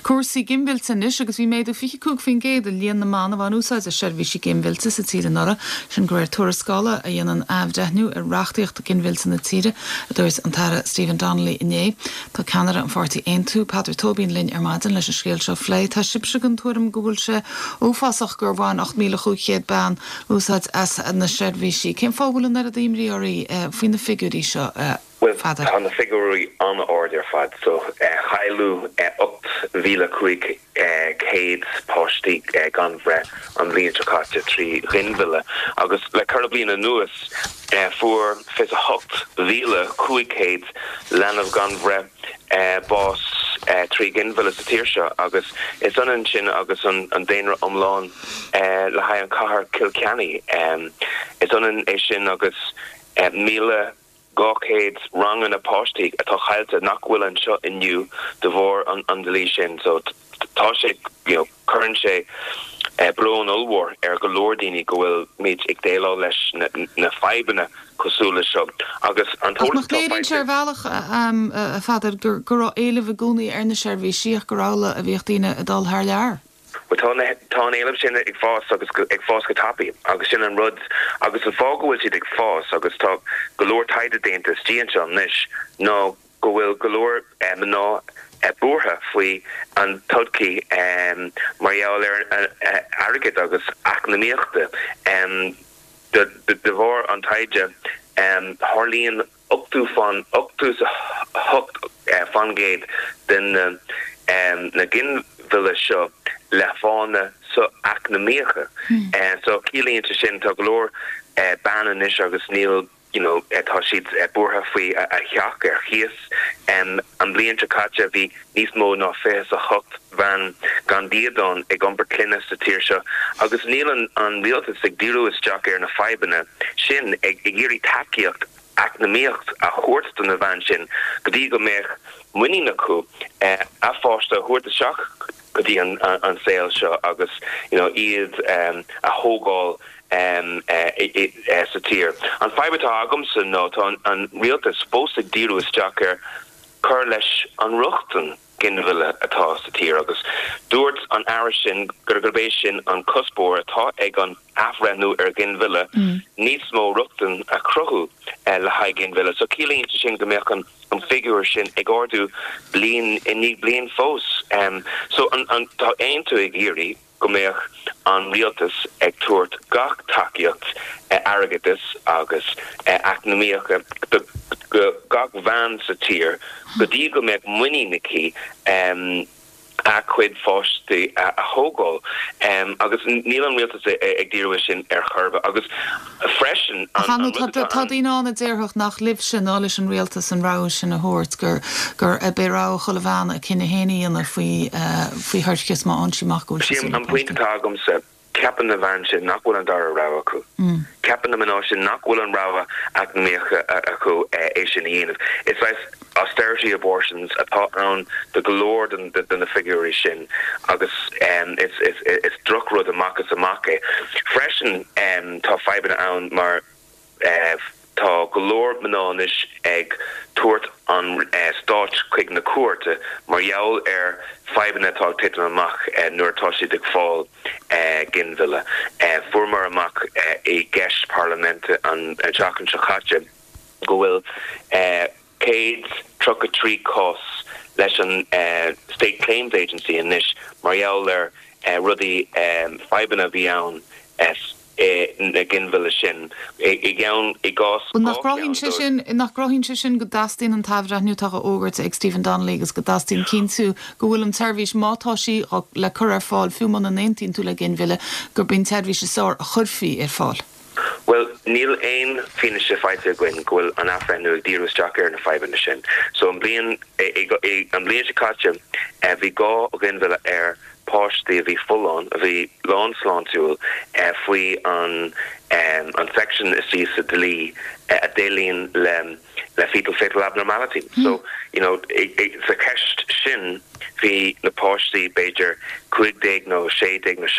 Cuasaí gimbilta níos agus bhí méidir fi cúg fin géad a líon na mána bhain úsáid a seirbhísí gimbilta sa tíre nora sin gréir tuarascála a dhéanaan abhdeithnú ar reachtaíocht gimbilta na tíre a dúirs an tara Stephen Donnelly inné Tá Canada an 41 Patrick Tobin linn ar maidin leis a scéal seo flé Tá sibse an tuairim gúil se ófásach gur bháin 8,500 ban úsáid as na seirbhísí. Cén fábhfuil ar a dtíimrí orí faoin na figurí seo Well, on the figure on order fad, so Hailu up Vila Creek, Cades, Poshti, Gonvre, on Leonchakatja, 3 Rinvilla, August, like Carabina Nuis, for Fizz Hucht, Vila, Creek, Cades, Lan of Gonvre, Boss, 3 Ginvilla, Satirsha, August, it's on in Chin, August, on Dainra Umlawn, Lahayan Kahar, Kilkenny, it's on in Ishin, August, Mila, Gawcades wrong in a postig a tochailta nachwill and shut in you devor on deletion so toshik current she blown ulwar galordini goil meet ikdelo lesh na fibena kusula shub August antol father gur eleve guni na service gorala a vichtine adal haar jaar Tá éilem sin ag fás agus ag fás go tapi agus sin an rud agus an fágahfuil siad ag fás agus tá golóir taide déanta stían se nis nó go bhfuil golóir ná búrtha faoi an tudci marall ar agad agus acnamíochta de bhór an taide Harlíonn uptú sa hucht fangéid den na ginville seo le fána so acnamíocha so cílíonnta sin tá glór banan is agus níl tá siad búrtha faoi a cheach ar chias an blianta caite bhí níos mó ná fé a chucht bhean gan díadán ag an berclinne sa tíir seo agus níl an bhíaltas ag díú isteach ar na fibena sin ag géirí takeíocht acnamíocht a chóirsta na bhain sin go dtí go méich muine acu a fásta chuirta seach go dtí an saoil seo agus iad a hógáil sa tír. An fibetá agamsa nó tá an rialtas spósta díú isteach ar chur leis an ruchtan ginville atá sa tír agus dúirt an air sin gurbéis sin an cuspóir atá ag an afrenú ar ginville níos mó ruchtan a cruthú le haid ginville so cílíonnta sin go mbeadh an figure sin ag ordu blian inig blian fós so an tá aontu ag géirí go mbeadh an rialtas ag tuairt gach takeíocht airgeadas agus acnamíocha gach bhean sa tír go dtí go mbeadh muine nací a chuid fáistí a hógáil agus níl an rialtas ag díú sin ar churba agus freisin tá díán a déirthach nach libh sin á leis an rialtas an rá sin a thuirt gur a berá cholamhán a cinna héanaíonna faoi thuirchas má ansimach go an pointá agam sa ceapan na bhain sin nachhfuil an dar rá acu ceapan na maná sin nachhfuil an ráha acnamíocha acu é sin dhéanamh it's like austerity abortions atá an the galore than the figure sin agus it's drug amachchas amake freshen tá fibena an mar tá galore manáis ag tuairt an stáit chuig na cuairte mar jaall ar fibena tá titan amach nuair tá siad ag fáil ginville formar amach i gceist parlamente an Jachan Chakache go bhfuil Cades truck a tree costs leis an State Claims Agency in nish Marielle ruddy fibena bhí na ginville sin i gás nach grohin sin go dastín an tafhreithniú tá ógurt ag Stephen Donnelly agus go dastín cinnú go bhfuil an tervís mátáisí le chur ar fáil fiúman an 19 tú le ginville gur bin tervís sár a churfií ar fáil. Well, Neil ein finish the fight going goal an afrenú díú stracker na fibena sin. So an blian an blian Chakache vi go ginville air páistí a bhí full-on a bhí lánslánúil faoi an section is síos a dlí a délíonn le fetal abnormality. So, it's a ceist sin hí na páistí beidir 15 nó 16 nó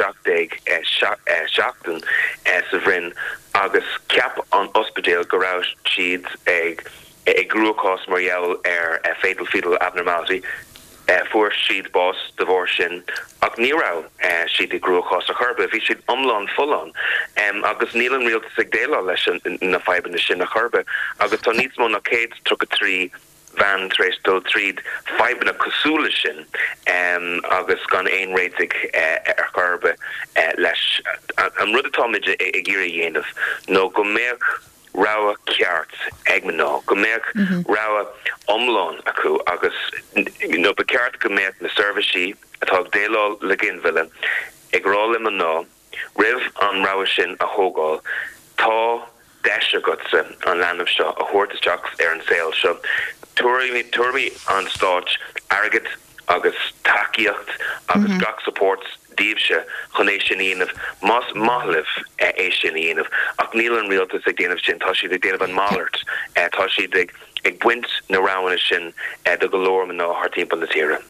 17 seachtain sa bhrin agus ceap an ospidéal go raibh siad ag grúchás mar gheall ar fetal abnormality voor sheet boss devotion ag nírá sheet I grew across a churbe vi sheet omlan full agus nílan real sig déla leis na fibe na sin na churbe agus tá nísmó na Kate took a tree van tres dul tríd fibe na cosúla sin agus gan ein réitig churbe leis an rud atáid I ggéire dhéanamh nó go méach rawa ceart eagman ná go méach rawa omlán acu agus nó be ceart go méach na servicesí atá délá le ginmhile ag rála man ná rih an rawa sin a thógáil tá deise gotsa an leanamh seo a thuirteteach ar an saoil seo tuairí an stáit airgid agus takeíocht agus gach supports díobse chunéis sin íanamh más maithlimh é sin íanamh ach níl an rialtas ag déanamh sin tá siad ag déanamh an mallart tá siad ag buint na ráhanna sin do go leor man ná thar timpeall na tíre.